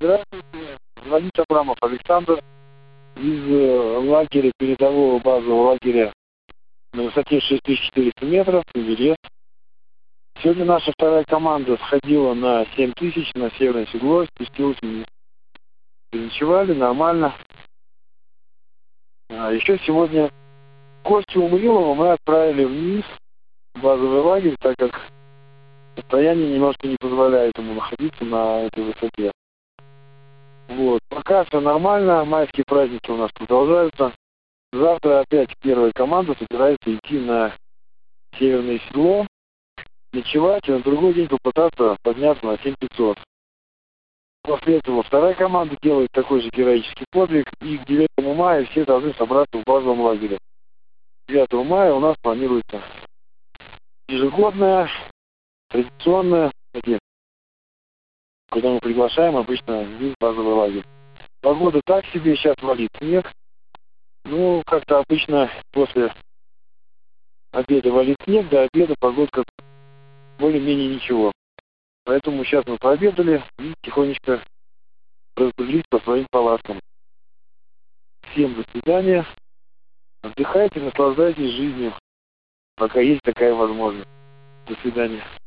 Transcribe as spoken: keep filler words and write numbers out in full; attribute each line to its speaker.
Speaker 1: Здравствуйте, звонит Абрамов Александр из э, лагеря, передового базового лагеря на высоте шесть тысяч четыреста метров, Эверест. Сегодня наша вторая команда сходила на семь тысяч на Северное Седло, спустилась вниз. Переночевали, нормально. А еще сегодня Костю Умрилова мы отправили вниз в базовый лагерь, так как состояние немножко не позволяет ему находиться на этой высоте. Вот. Пока все нормально, майские праздники у нас продолжаются. Завтра опять первая команда собирается идти на Северное Седло, ночевать и на другой день попытаться подняться на семь тысяч пятьсот. После этого вторая команда делает такой же героический подвиг, и к девятому мая все должны собраться в базовом лагере. девятого мая у нас планируется ежегодная, традиционная, куда мы приглашаем обычно весь базовый лагерь. Погода так себе, сейчас валит снег. Ну, как-то обычно после обеда валит снег, до обеда погодка более-менее ничего. Поэтому сейчас мы пообедали и тихонечко разбрелись по своим палаткам. Всем до свидания. Отдыхайте, наслаждайтесь жизнью, пока есть такая возможность. До свидания.